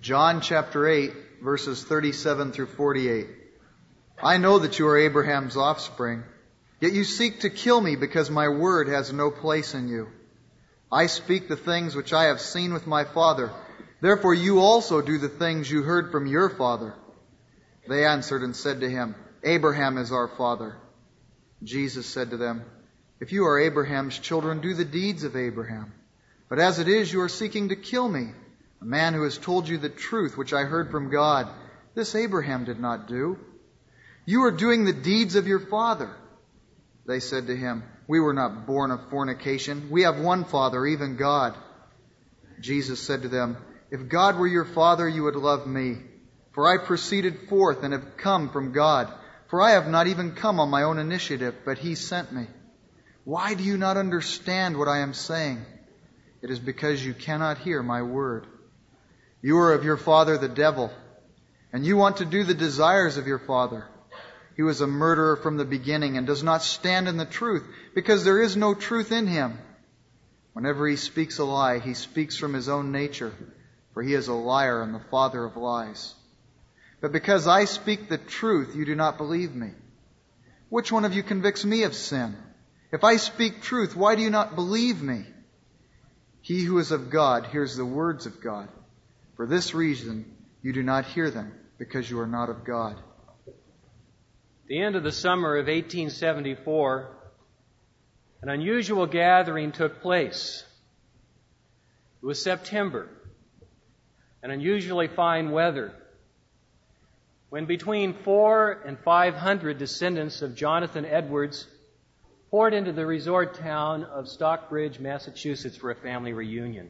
John chapter 8, verses 37 through 48. I know that you are Abraham's offspring, yet you seek to kill me because my word has no place in you. I speak the things which I have seen with my father. Therefore you also do the things you heard from your father. They answered and said to him, Abraham is our father. Jesus said to them, If you are Abraham's children, do the deeds of Abraham. But as it is, you are seeking to kill me, a man who has told you the truth which I heard from God. This Abraham did not do. You are doing the deeds of your father. They said to him, We were not born of fornication. We have one Father, even God. Jesus said to them, If God were your Father, you would love me. For I proceeded forth and have come from God. For I have not even come on my own initiative, but He sent me. Why do you not understand what I am saying? It is because you cannot hear my word. You are of your father the devil, and you want to do the desires of your father. He was a murderer from the beginning and does not stand in the truth, because there is no truth in him. Whenever he speaks a lie, he speaks from his own nature, for he is a liar and the father of lies. But because I speak the truth, you do not believe me. Which one of you convicts me of sin? If I speak truth, why do you not believe me? He who is of God hears the words of God. For this reason, you do not hear them, because you are not of God. At the end of the summer of 1874, an unusual gathering took place. It was September, and unusually fine weather, when between 400 and 500 descendants of Jonathan Edwards poured into the resort town of Stockbridge, Massachusetts for a family reunion.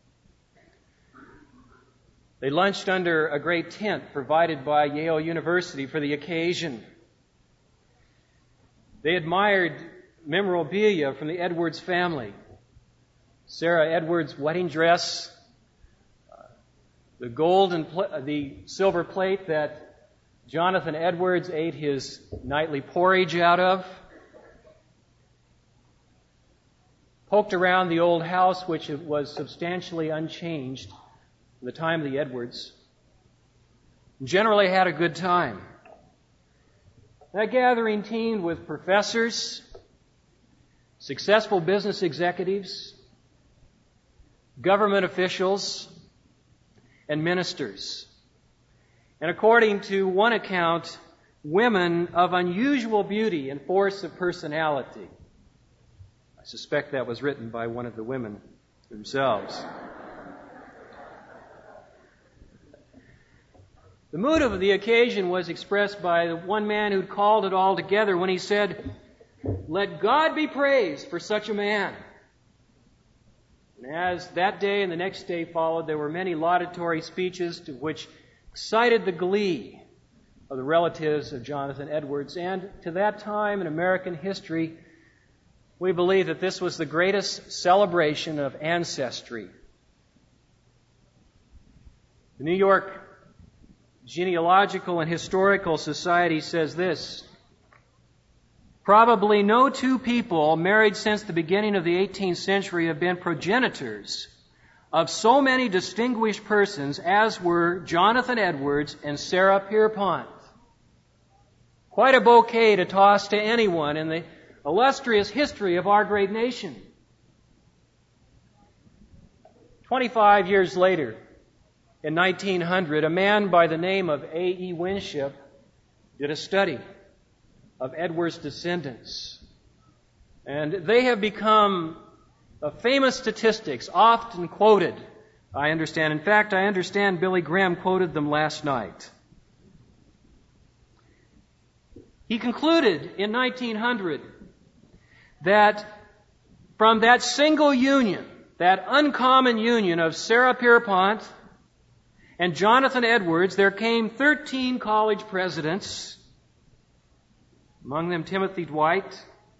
They lunched under a great tent provided by Yale University for the occasion. They admired memorabilia from the Edwards family. Sarah Edwards' wedding dress, the silver plate that Jonathan Edwards ate his nightly porridge out of, poked around the old house, which was substantially unchanged in the time of the Edwards, generally had a good time. That gathering teamed with professors, successful business executives, government officials, and ministers. And according to one account, women of unusual beauty and force of personality. I suspect that was written by one of the women themselves. The mood of the occasion was expressed by the one man who'd called it all together when he said, Let God be praised for such a man. And as that day and the next day followed, there were many laudatory speeches which excited the glee of the relatives of Jonathan Edwards. And to that time in American history, we believe that this was the greatest celebration of ancestry. The New York Genealogical and Historical Society says this: Probably no two people married since the beginning of the 18th century have been progenitors of so many distinguished persons as were Jonathan Edwards and Sarah Pierpont. Quite a bouquet to toss to anyone in the illustrious history of our great nation. 25 years later, in 1900, a man by the name of A.E. Winship did a study of Edwards' descendants. And they have become famous statistics, often quoted, I understand. In fact, I understand Billy Graham quoted them last night. He concluded in 1900 that from that single union, that uncommon union of Sarah Pierpont and Jonathan Edwards, there came 13 college presidents, among them Timothy Dwight,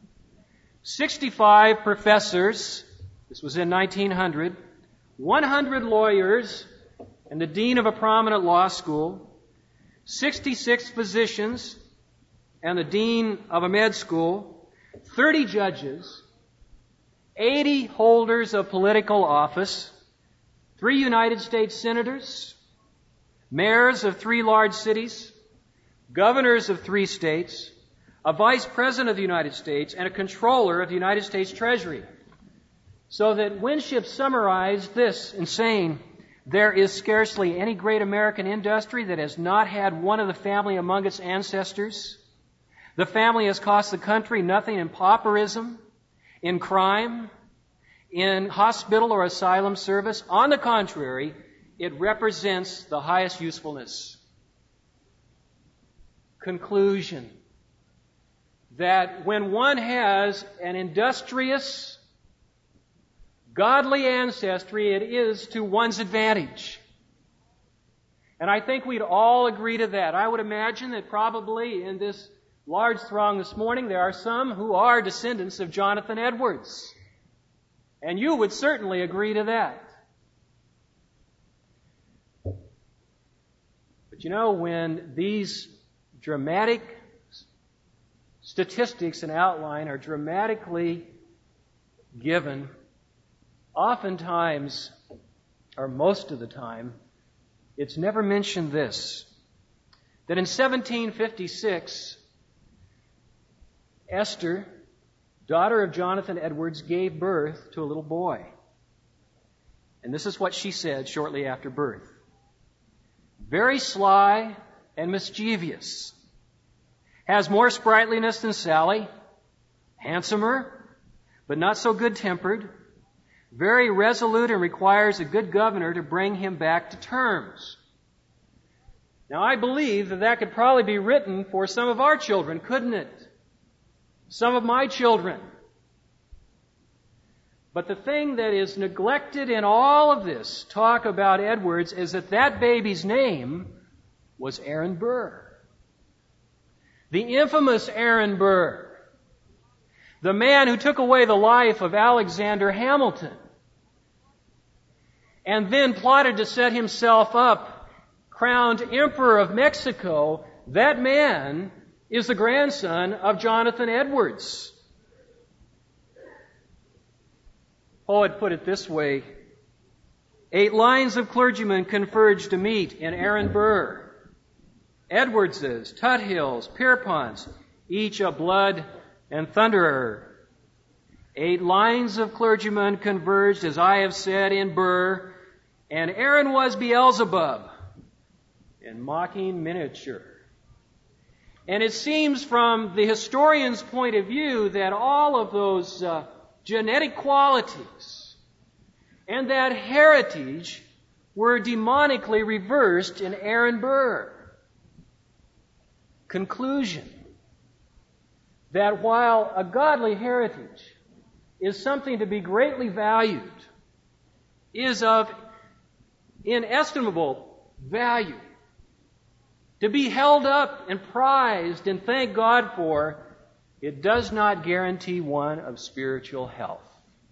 65 professors, this was in 1900, 100 lawyers, and the dean of a prominent law school, 66 physicians, and the dean of a med school, 30 judges, 80 holders of political office, 3 United States senators, mayors of 3 large cities, governors of 3 states, a vice president of the United States, and a controller of the United States Treasury. So that Winship summarized this in saying, there is scarcely any great American industry that has not had one of the family among its ancestors. The family has cost the country nothing in pauperism, in crime, in hospital or asylum service. On the contrary, it represents the highest usefulness. Conclusion: that when one has an industrious, godly ancestry, it is to one's advantage. And I think we'd all agree to that. I would imagine that probably in this large throng this morning there are some who are descendants of Jonathan Edwards. And you would certainly agree to that. But you know, when these dramatic statistics and outline are dramatically given, oftentimes, or most of the time, it's never mentioned this, that in 1756, Esther, daughter of Jonathan Edwards, gave birth to a little boy. And this is what she said shortly after birth. Very sly and mischievous. Has more sprightliness than Sally. Handsomer, but not so good-tempered. Very resolute and requires a good governor to bring him back to terms. Now, I believe that could probably be written for some of our children, couldn't it? Some of my children. But the thing that is neglected in all of this talk about Edwards is that baby's name was Aaron Burr. The infamous Aaron Burr. The man who took away the life of Alexander Hamilton. And then plotted to set himself up, crowned Emperor of Mexico. That man is the grandson of Jonathan Edwards. Poet put it this way: 8 lines of clergymen converged to meet in Aaron Burr. Edwardses, Tuthills, Pierponts, each a blood and thunderer. 8 lines of clergymen converged, as I have said, in Burr, and Aaron was Beelzebub in mocking miniature. And it seems from the historian's point of view that all of those genetic qualities and that heritage were demonically reversed in Aaron Burr. Conclusion: that while a godly heritage is something to be greatly valued, is of inestimable value, to be held up and prized and thank God for, it does not guarantee one of spiritual health.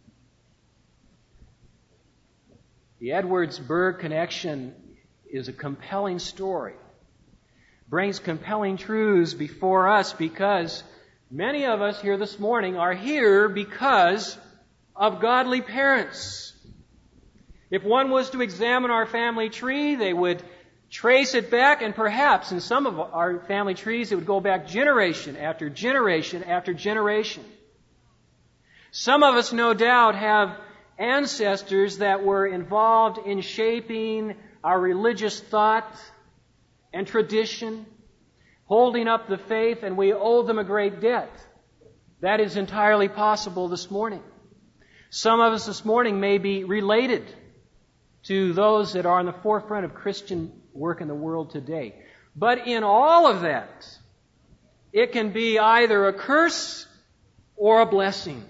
The Edwards-Burr connection is a compelling story. Brings compelling truths before us because many of us here this morning are here because of godly parents. If one was to examine our family tree, they would trace it back, and perhaps in some of our family trees it would go back generation after generation after generation. Some of us, no doubt, have ancestors that were involved in shaping our religious thought and tradition, holding up the faith, and we owe them a great debt. That is entirely possible this morning. Some of us this morning may be related to those that are on the forefront of Christian work in the world today. But in all of that, it can be either a curse or a blessing.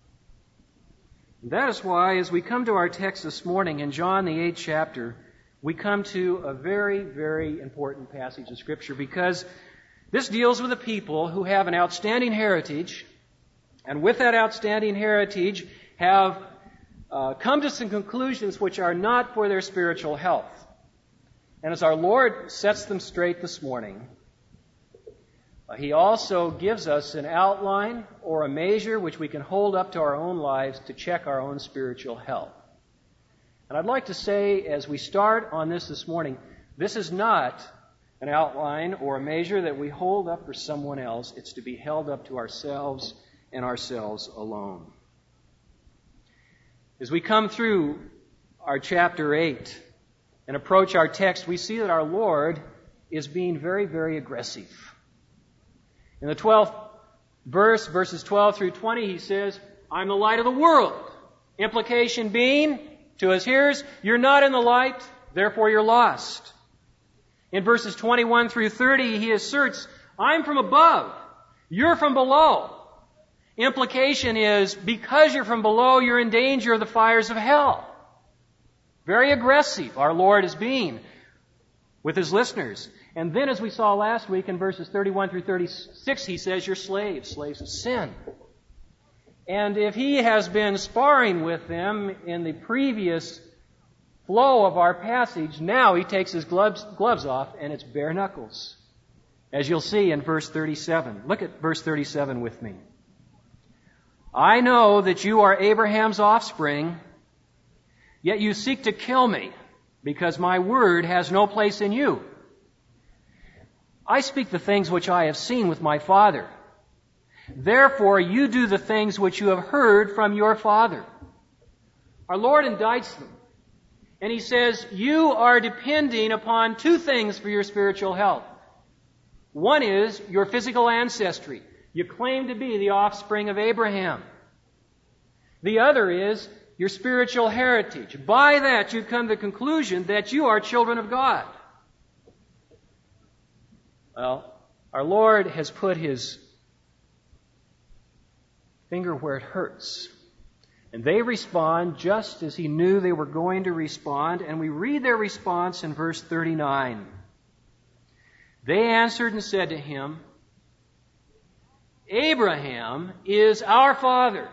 That is why, as we come to our text this morning in John the 8th chapter, we come to a very, very important passage of Scripture, because this deals with a people who have an outstanding heritage, and with that outstanding heritage have come to some conclusions which are not for their spiritual health. And as our Lord sets them straight this morning, He also gives us an outline or a measure which we can hold up to our own lives to check our own spiritual health. And I'd like to say, as we start on this morning, This is not an outline or a measure that we hold up for someone else. It's to be held up to ourselves and ourselves alone. As we come through our chapter 8 and approach our text, we see that our Lord is being very, very aggressive. In the 12th verse, verses 12 through 20, he says, I'm the light of the world. Implication being, to his hearers, you're not in the light, therefore you're lost. In verses 21 through 30, he asserts, I'm from above, you're from below. Implication is, because you're from below, you're in danger of the fires of hell. Very aggressive our Lord is being with his listeners. And then, as we saw last week in verses 31 through 36, he says, you're slaves of sin. And if he has been sparring with them in the previous flow of our passage, now he takes his gloves off and it's bare knuckles. As you'll see in verse 37. Look at verse 37 with me. I know that you are Abraham's offspring, yet you seek to kill me, because my word has no place in you. I speak the things which I have seen with my father. Therefore you do the things which you have heard from your father. Our Lord indicts them. And he says, you are depending upon two things for your spiritual health. One is your physical ancestry. You claim to be the offspring of Abraham. The other is your spiritual heritage. By that you come to the conclusion that you are children of God. Well, our Lord has put his finger where it hurts. And they respond just as he knew they were going to respond. And we read their response in verse 39. They answered and said to him, Abraham is our father.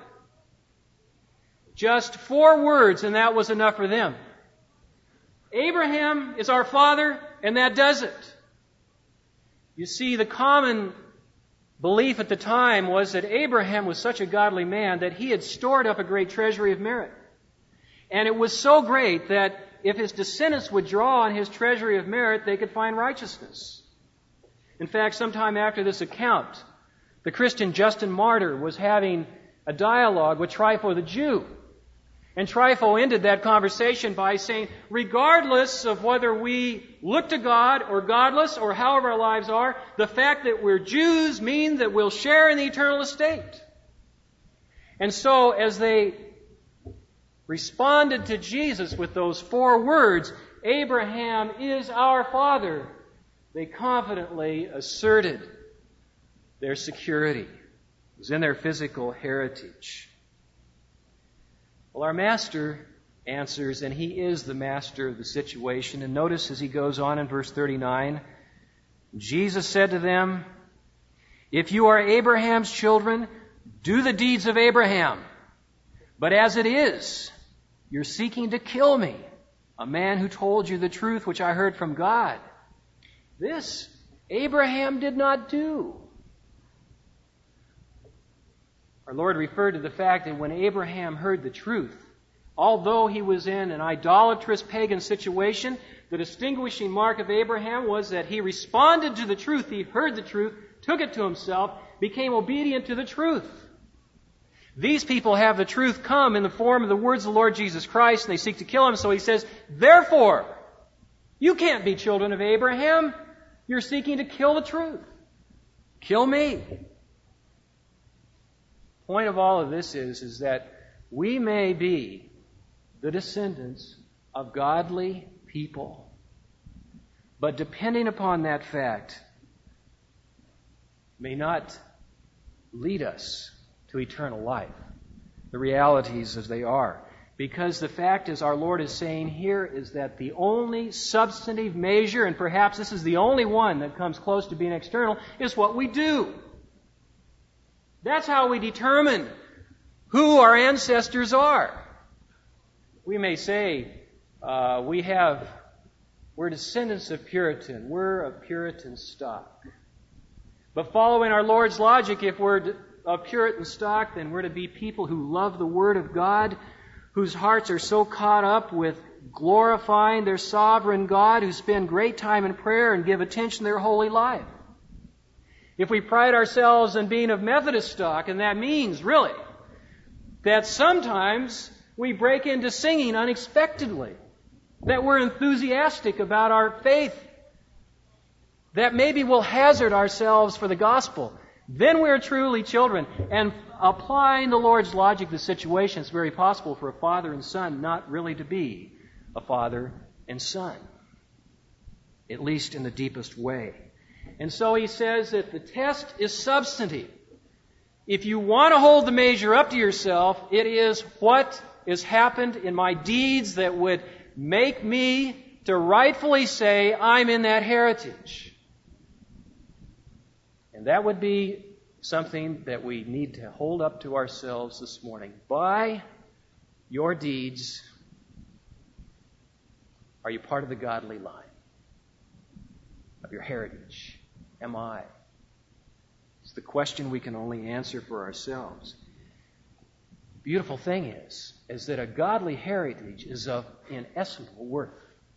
Just 4 words, and that was enough for them. Abraham is our father, and that does it. You see, the common belief at the time was that Abraham was such a godly man that he had stored up a great treasury of merit. And it was so great that if his descendants would draw on his treasury of merit, they could find righteousness. In fact, sometime after this account, the Christian Justin Martyr was having a dialogue with Trypho the Jew. And Trypho ended that conversation by saying, regardless of whether we look to God or godless or however our lives are, the fact that we're Jews means that we'll share in the eternal estate. And so as they responded to Jesus with those 4 words, Abraham is our father, they confidently asserted their security. It was in their physical heritage. Well, our master answers, and he is the master of the situation. And notice as he goes on in verse 39, Jesus said to them, if you are Abraham's children, do the deeds of Abraham. But as it is, you're seeking to kill me, a man who told you the truth which I heard from God. This Abraham did not do. Our Lord referred to the fact that when Abraham heard the truth, although he was in an idolatrous pagan situation, the distinguishing mark of Abraham was that he responded to the truth, he heard the truth, took it to himself, became obedient to the truth. These people have the truth come in the form of the words of the Lord Jesus Christ, and they seek to kill him. So he says, therefore, you can't be children of Abraham. You're seeking to kill the truth. Kill me. Point of all of this is that we may be the descendants of godly people, but depending upon that fact may not lead us to eternal life, the realities as they are. Because the fact is, our Lord is saying here is that the only substantive measure, and perhaps this is the only one that comes close to being external, is what we do. That's how we determine who our ancestors are. We may say, we're descendants of Puritan. We're of Puritan stock. But following our Lord's logic, if we're of Puritan stock, then we're to be people who love the Word of God, whose hearts are so caught up with glorifying their sovereign God, who spend great time in prayer and give attention to their holy life. If we pride ourselves in being of Methodist stock, and that means, really, that sometimes we break into singing unexpectedly, that we're enthusiastic about our faith, that maybe we'll hazard ourselves for the gospel, then we're truly children. And applying the Lord's logic to the situation, it's very possible for a father and son not really to be a father and son, at least in the deepest way. And so he says that the test is substantive. If you want to hold the measure up to yourself, it is what has happened in my deeds that would make me to rightfully say I'm in that heritage. And that would be something that we need to hold up to ourselves this morning. By your deeds, are you part of the godly line of your heritage? Am I? It's the question we can only answer for ourselves. The beautiful thing is that a godly heritage is of inestimable worth.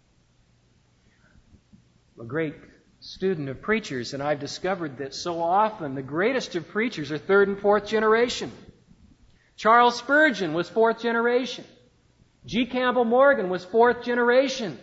I'm a great student of preachers, and I've discovered that so often the greatest of preachers are third and fourth generation. Charles Spurgeon was fourth generation. G. Campbell Morgan was fourth generation.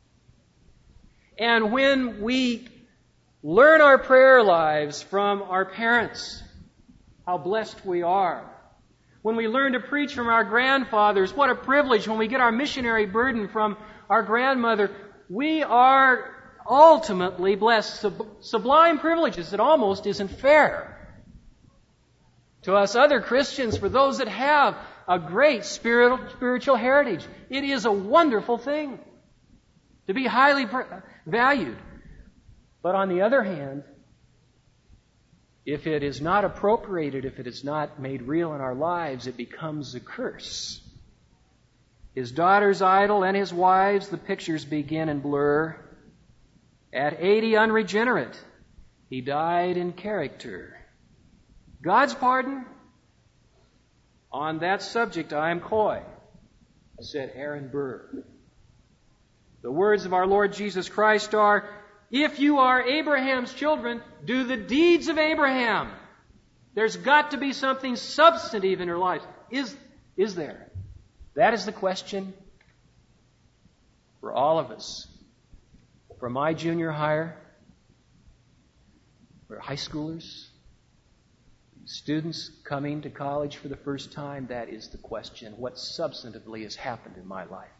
And when we learn our prayer lives from our parents, how blessed we are. When we learn to preach from our grandfathers, what a privilege. When we get our missionary burden from our grandmother, we are ultimately blessed. Sublime privileges that almost isn't fair to us other Christians, for those that have a great spiritual heritage. It is a wonderful thing to be highly valued. But on the other hand, if it is not appropriated, if it is not made real in our lives, it becomes a curse. His daughters idle and his wives, the pictures begin and blur. At 80 unregenerate, he died in character. God's pardon? On that subject I am coy, said Aaron Burr. The words of our Lord Jesus Christ are, if you are Abraham's children, do the deeds of Abraham. There's got to be something substantive in your life. Is there? That is the question for all of us. For my junior higher, for high schoolers, students coming to college for the first time, that is the question. What substantively has happened in my life?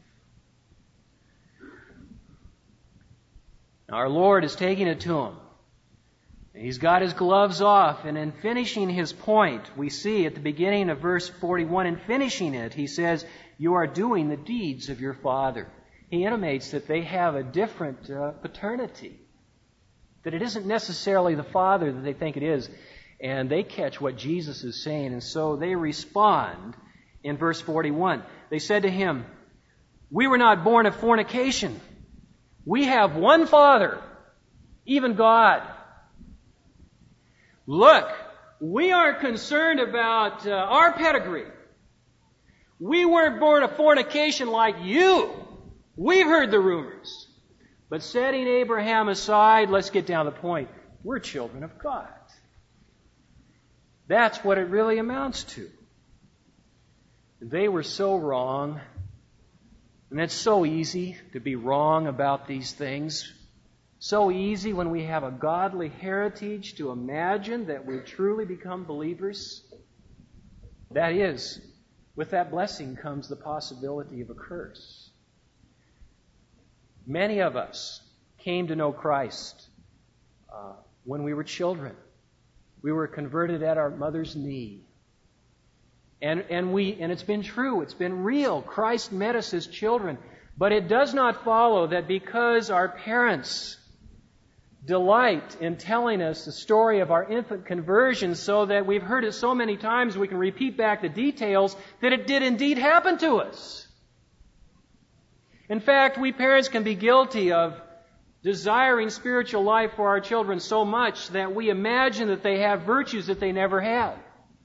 Now, our Lord is taking it to him. He's got his gloves off, and in finishing his point, we see at the beginning of verse 41, in finishing it, he says, you are doing the deeds of your father. He intimates that they have a different paternity, that it isn't necessarily the father that they think it is, and they catch what Jesus is saying, and so they respond in verse 41. They said to him, we were not born of fornication. We have one Father, even God. Look, we aren't concerned about our pedigree. We weren't born of fornication like you. We've heard the rumors. But setting Abraham aside, let's get down to the point. We're children of God. That's what it really amounts to. They were so wrong. And it's so easy to be wrong about these things. So easy when we have a godly heritage to imagine that we truly become believers. That is, with that blessing comes the possibility of a curse. Many of us came to know Christ when we were children. We were converted at our mother's knee. And it's been true, it's been real. Christ met us as children. But it does not follow that because our parents delight in telling us the story of our infant conversion so that we've heard it so many times we can repeat back the details, that it did indeed happen to us. In fact, we parents can be guilty of desiring spiritual life for our children so much that we imagine that they have virtues that they never had.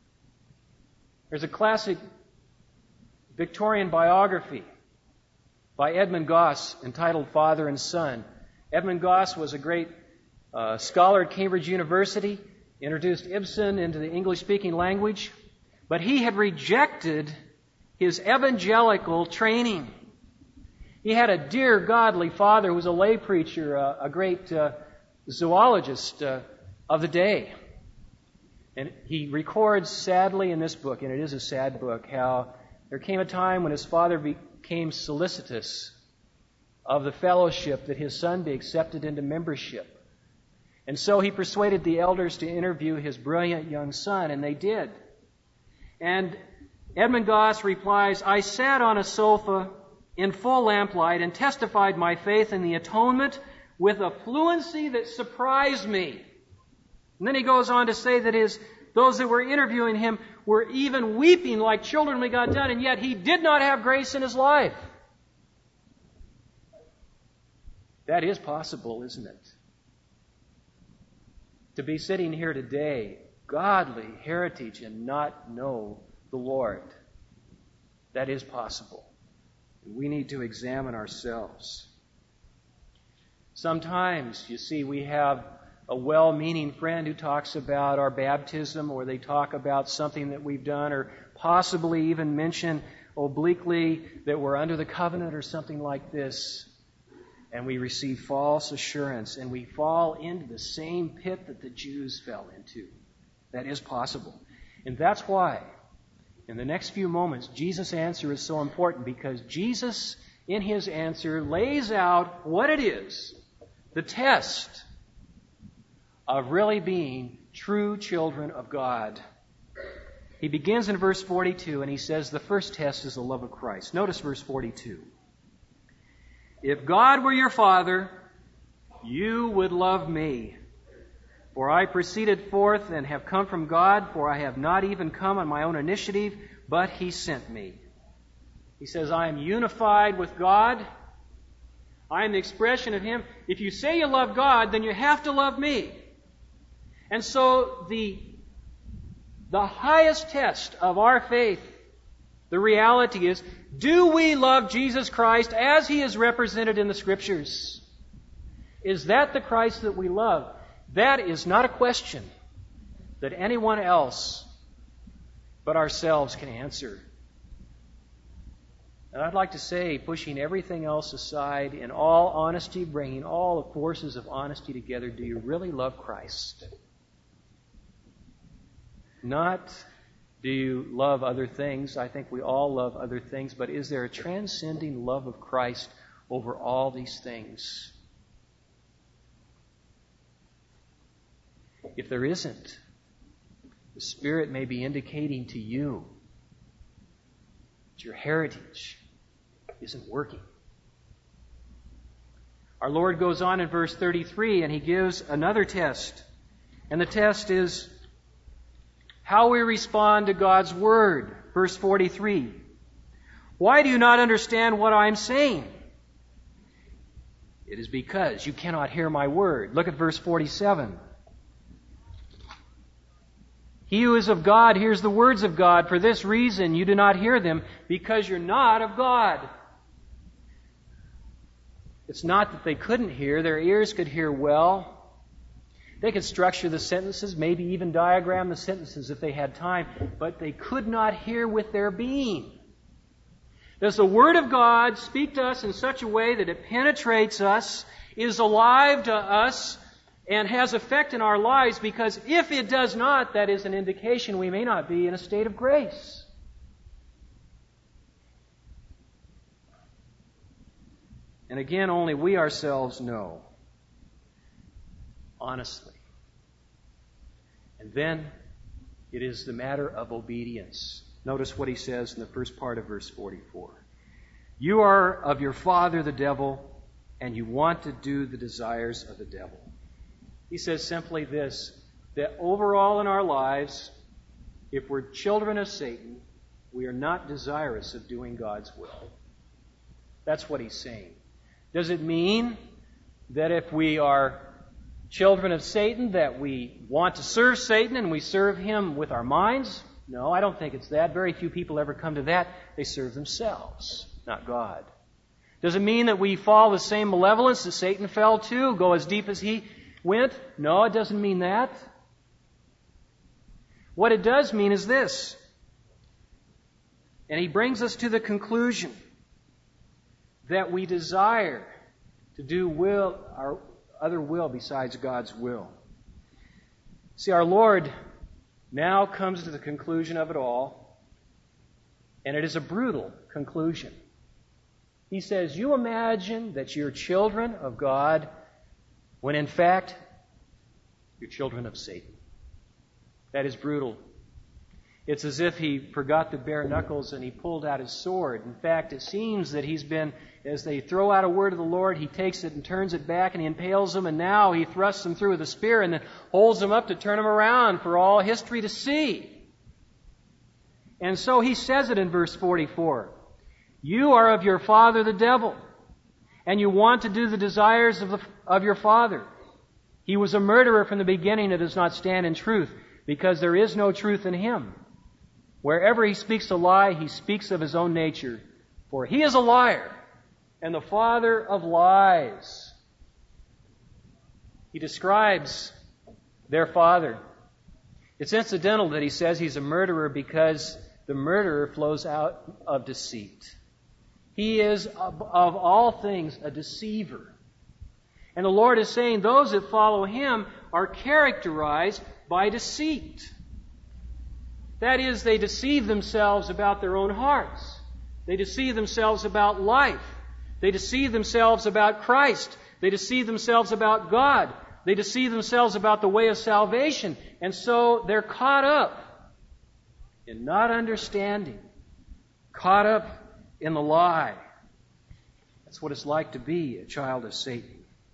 There's a classic Victorian biography by Edmund Goss entitled Father and Son. Edmund Goss was a great scholar at Cambridge University, introduced Ibsen into the English-speaking language, but he had rejected his evangelical training. He had a dear, godly father who was a lay preacher, a great zoologist of the day. And he records sadly in this book, and it is a sad book, how there came a time when his father became solicitous of the fellowship that his son be accepted into membership. And so he persuaded the elders to interview his brilliant young son, and they did. And Edmund Goss replies, "I sat on a sofa in full lamplight and testified my faith in the atonement with a fluency that surprised me." And then he goes on to say that those that were interviewing him were even weeping like children when he got done, and yet he did not have grace in his life. That is possible, isn't it? To be sitting here today, godly heritage, and not know the Lord. That is possible. We need to examine ourselves. Sometimes, you see, we have a well-meaning friend who talks about our baptism, or they talk about something that we've done, or possibly even mention obliquely that we're under the covenant or something like this. And we receive false assurance, and we fall into the same pit that the Jews fell into. That is possible. And that's why, in the next few moments, Jesus' answer is so important, because Jesus, in His answer, lays out what it is, the test of really being true children of God. He begins in verse 42, and he says the first test is the love of Christ. Notice verse 42. "If God were your Father, you would love me. For I proceeded forth and have come from God, for I have not even come on my own initiative, but He sent me." He says, I am unified with God. I am the expression of Him. If you say you love God, then you have to love me. And so the highest test of our faith, the reality is, do we love Jesus Christ as He is represented in the Scriptures? Is that the Christ that we love? That is not a question that anyone else but ourselves can answer. And I'd like to say, pushing everything else aside, in all honesty, bringing all the forces of honesty together, do you really love Christ? Not do you love other things. I think we all love other things, but is there a transcending love of Christ over all these things? If there isn't, the Spirit may be indicating to you that your heritage isn't working. Our Lord goes on in verse 33, and He gives another test. And the test is how we respond to God's Word. Verse 43. "Why do you not understand what I am saying? It is because you cannot hear my word." Look at verse 47. "He who is of God hears the words of God. For this reason you do not hear them, because you're not of God." It's not that they couldn't hear. Their ears could hear well. They could structure the sentences, maybe even diagram the sentences if they had time, but they could not hear with their being. Does the Word of God speak to us in such a way that it penetrates us, is alive to us, and has effect in our lives? Because if it does not, that is an indication we may not be in a state of grace. And again, only we ourselves know. Honestly. And then it is the matter of obedience. Notice what he says in the first part of verse 44. "You are of your father the devil, and you want to do the desires of the devil." He says simply this, that overall in our lives, if we're children of Satan, we are not desirous of doing God's will. That's what he's saying. Does it mean that if we are children of Satan, that we want to serve Satan and we serve him with our minds? No, I don't think it's that. Very few people ever come to that. They serve themselves, not God. Does it mean that we fall the same malevolence that Satan fell to, go as deep as he went? No, it doesn't mean that. What it does mean is this. And he brings us to the conclusion that we desire to do our other will besides God's will. See, our Lord now comes to the conclusion of it all, and it is a brutal conclusion. He says, you imagine that you're children of God when in fact you're children of Satan. That is brutal. It's as if he forgot the bare knuckles and he pulled out his sword. In fact, it seems that he's been, as they throw out a word of the Lord, he takes it and turns it back and he impales them, and now he thrusts them through with a spear and then holds them up to turn them around for all history to see. And so he says it in verse 44. You are of your father the devil, and you want to do the desires of your father. He was a murderer from the beginning and does not stand in truth, because there is no truth in him. Wherever he speaks a lie, he speaks of his own nature, for he is a liar and the father of lies. He describes their father. It's incidental that he says he's a murderer because the murderer flows out of deceit. He is, of all things, a deceiver. And the Lord is saying those that follow him are characterized by deceit. That is, they deceive themselves about their own hearts. They deceive themselves about life. They deceive themselves about Christ. They deceive themselves about God. They deceive themselves about the way of salvation. And so they're caught up in not understanding, caught up in the lie. That's what it's like to be a child of Satan.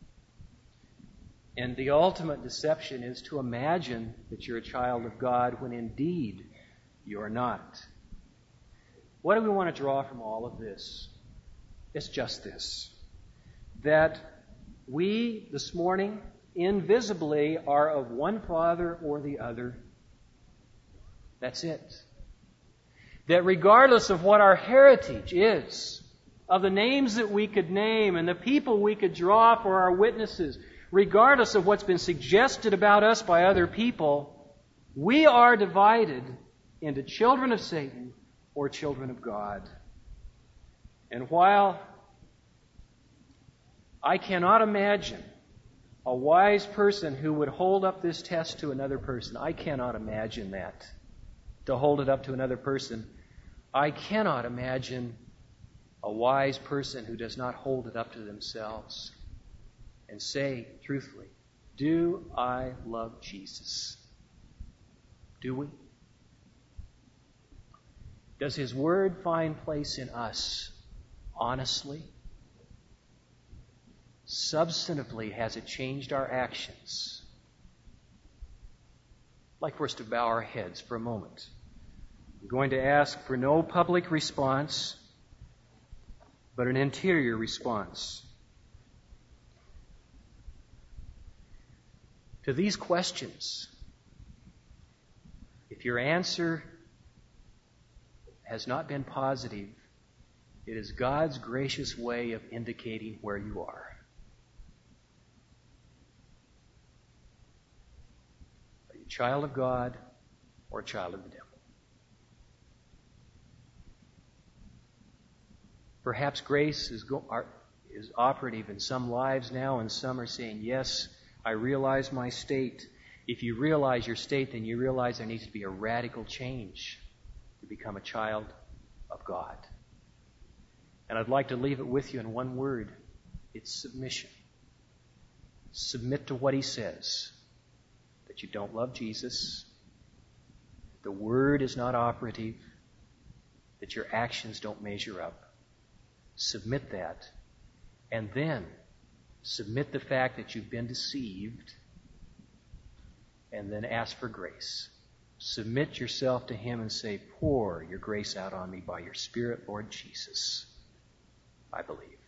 And the ultimate deception is to imagine that you're a child of God when indeed you're not. What do we want to draw from all of this? It's just this. That we, this morning, invisibly are of one father or the other. That's it. That regardless of what our heritage is, of the names that we could name and the people we could draw for our witnesses, regardless of what's been suggested about us by other people, we are divided into children of Satan or children of God. And while I cannot imagine a wise person who would hold up this test to another person, I cannot imagine that, to hold it up to another person. I cannot imagine a wise person who does not hold it up to themselves and say truthfully, do I love Jesus? Do we? Does his word find place in us honestly? Substantively, has it changed our actions? I'd like for us to bow our heads for a moment. I'm going to ask for no public response, but an interior response to these questions. If your answer has not been positive, it is God's gracious way of indicating where you are. Are you a child of God or a child of the devil? Perhaps grace is operative in some lives now, and some are saying, yes, I realize my state. If you realize your state, then you realize there needs to be a radical change to become a child of God. And I'd like to leave it with you in one word. It's submission. Submit to what he says. That you don't love Jesus. The word is not operative. That your actions don't measure up. Submit that. And then submit the fact that you've been deceived. And then ask for grace. Submit yourself to him and say, pour your grace out on me by your Spirit, Lord Jesus. I believe.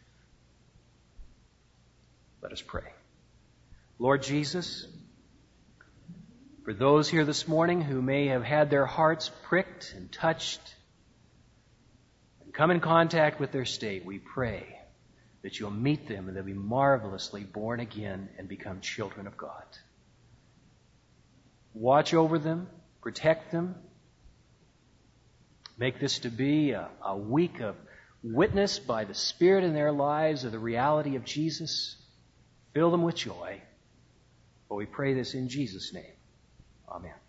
Let us pray. Lord Jesus, for those here this morning who may have had their hearts pricked and touched and come in contact with their state, we pray that you'll meet them and they'll be marvelously born again and become children of God. Watch over them, protect them. Make this to be a week of witness by the Spirit in their lives of the reality of Jesus. Fill them with joy. For we pray this in Jesus' name. Amen.